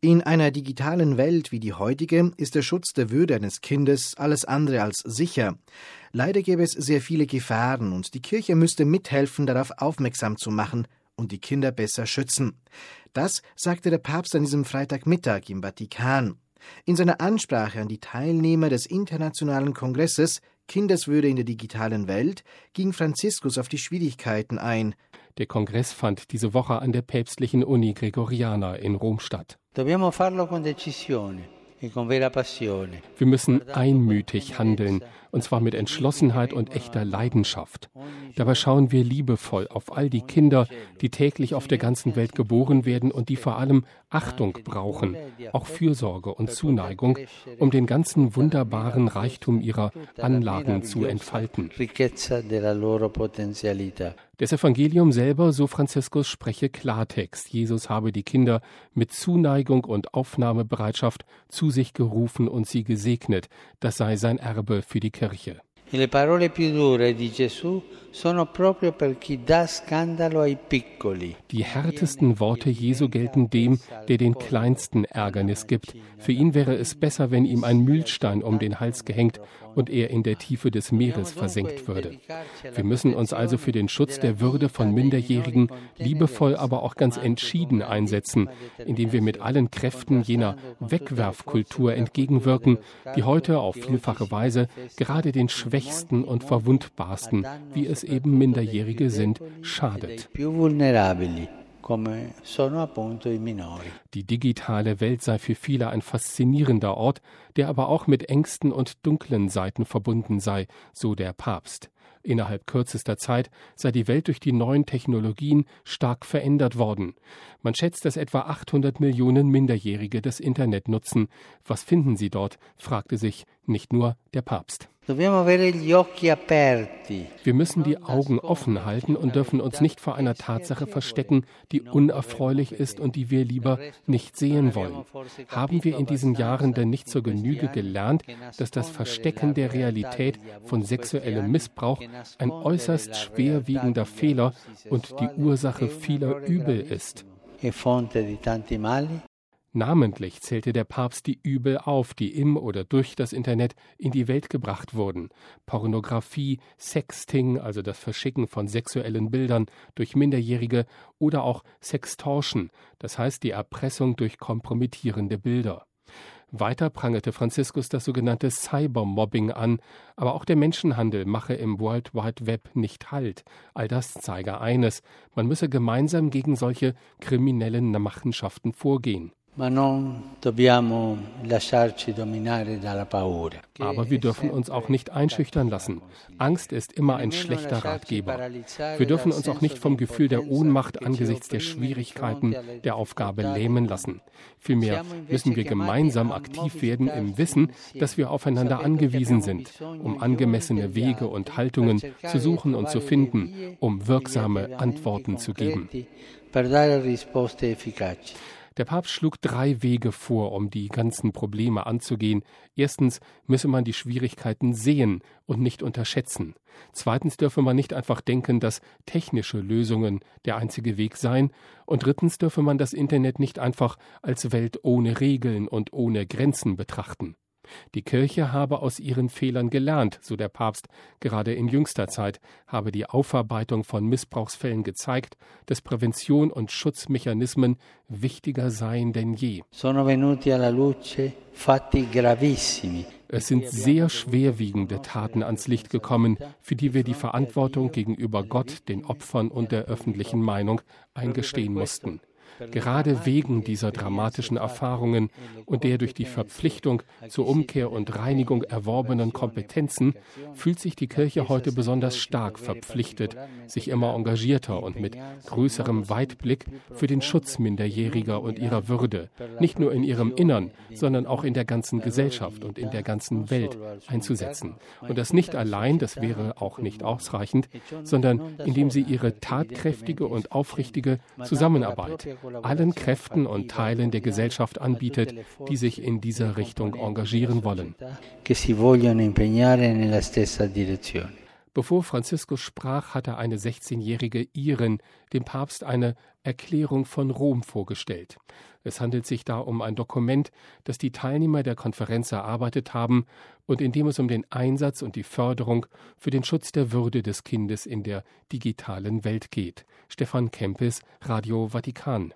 In einer digitalen Welt wie die heutige ist der Schutz der Würde eines Kindes alles andere als sicher. Leider gäbe es sehr viele Gefahren und die Kirche müsste mithelfen, darauf aufmerksam zu machen und die Kinder besser schützen. Das sagte der Papst an diesem Freitagmittag im Vatikan. In seiner Ansprache an die Teilnehmer des Internationalen Kongresses Kindeswürde in der digitalen Welt ging Franziskus auf die Schwierigkeiten ein. Der Kongress fand diese Woche an der päpstlichen Uni Gregoriana in Rom statt. Wir müssen einmütig handeln, und zwar mit Entschlossenheit und echter Leidenschaft. Dabei schauen wir liebevoll auf all die Kinder, die täglich auf der ganzen Welt geboren werden und die vor allem Achtung brauchen, auch Fürsorge und Zuneigung, um den ganzen wunderbaren Reichtum ihrer Anlagen zu entfalten. Das Evangelium selber, so Franziskus, spreche Klartext. Jesus habe die Kinder mit Zuneigung und Aufnahmebereitschaft zu sich gerufen und sie gesegnet. Das sei sein Erbe für die Kirche. Le parole più dure di Gesù sono proprio per chi dà scandalo ai piccoli. Die härtesten Worte Jesu gelten dem, der den kleinsten Ärgernis gibt. Für ihn wäre es besser, wenn ihm ein Mühlstein um den Hals gehängt und er in der Tiefe des Meeres versenkt würde. Wir müssen uns also für den Schutz der Würde von Minderjährigen liebevoll, aber auch ganz entschieden einsetzen, indem wir mit allen Kräften jener Wegwerfkultur entgegenwirken, die heute auf vielfache Weise gerade den Schwächsten und Verwundbarsten, wie es eben Minderjährige sind, schadet. Die digitale Welt sei für viele ein faszinierender Ort, der aber auch mit Ängsten und dunklen Seiten verbunden sei, so der Papst. Innerhalb kürzester Zeit sei die Welt durch die neuen Technologien stark verändert worden. Man schätzt, dass etwa 800 Millionen Minderjährige das Internet nutzen. Was finden sie dort, fragte sich nicht nur der Papst. Wir müssen die Augen offen halten und dürfen uns nicht vor einer Tatsache verstecken, die unerfreulich ist und die wir lieber nicht sehen wollen. Haben wir in diesen Jahren denn nicht zur Genüge gelernt, dass das Verstecken der Realität von sexuellem Missbrauch ein äußerst schwerwiegender Fehler und die Ursache vieler Übel ist? Namentlich zählte der Papst die Übel auf, die im oder durch das Internet in die Welt gebracht wurden. Pornografie, Sexting, also das Verschicken von sexuellen Bildern durch Minderjährige, oder auch Sextortion, das heißt die Erpressung durch kompromittierende Bilder. Weiter prangerte Franziskus das sogenannte Cybermobbing an, aber auch der Menschenhandel mache im World Wide Web nicht Halt. All das zeige eines: Man müsse gemeinsam gegen solche kriminellen Machenschaften vorgehen. Aber wir dürfen uns auch nicht einschüchtern lassen. Angst ist immer ein schlechter Ratgeber. Wir dürfen uns auch nicht vom Gefühl der Ohnmacht angesichts der Schwierigkeiten der Aufgabe lähmen lassen. Vielmehr müssen wir gemeinsam aktiv werden im Wissen, dass wir aufeinander angewiesen sind, um angemessene Wege und Haltungen zu suchen und zu finden, um wirksame Antworten zu geben. Der Papst schlug 3 Wege vor, um die ganzen Probleme anzugehen. Erstens müsse man die Schwierigkeiten sehen und nicht unterschätzen. Zweitens dürfe man nicht einfach denken, dass technische Lösungen der einzige Weg seien. Und drittens dürfe man das Internet nicht einfach als Welt ohne Regeln und ohne Grenzen betrachten. Die Kirche habe aus ihren Fehlern gelernt, so der Papst. Gerade in jüngster Zeit habe die Aufarbeitung von Missbrauchsfällen gezeigt, dass Prävention und Schutzmechanismen wichtiger seien denn je. Es sind sehr schwerwiegende Taten ans Licht gekommen, für die wir die Verantwortung gegenüber Gott, den Opfern und der öffentlichen Meinung eingestehen mussten. Gerade wegen dieser dramatischen Erfahrungen und der durch die Verpflichtung zur Umkehr und Reinigung erworbenen Kompetenzen fühlt sich die Kirche heute besonders stark verpflichtet, sich immer engagierter und mit größerem Weitblick für den Schutz Minderjähriger und ihrer Würde, nicht nur in ihrem Innern, sondern auch in der ganzen Gesellschaft und in der ganzen Welt einzusetzen. Und das nicht allein, das wäre auch nicht ausreichend, sondern indem sie ihre tatkräftige und aufrichtige Zusammenarbeit allen Kräften und Teilen der Gesellschaft anbietet, die sich in dieser Richtung engagieren wollen. Bevor Franziskus sprach, hatte eine 16-jährige Irin dem Papst eine Erklärung von Rom vorgestellt. Es handelt sich da um ein Dokument, das die Teilnehmer der Konferenz erarbeitet haben und in dem es um den Einsatz und die Förderung für den Schutz der Würde des Kindes in der digitalen Welt geht. Stefan Kempis, Radio Vatikan.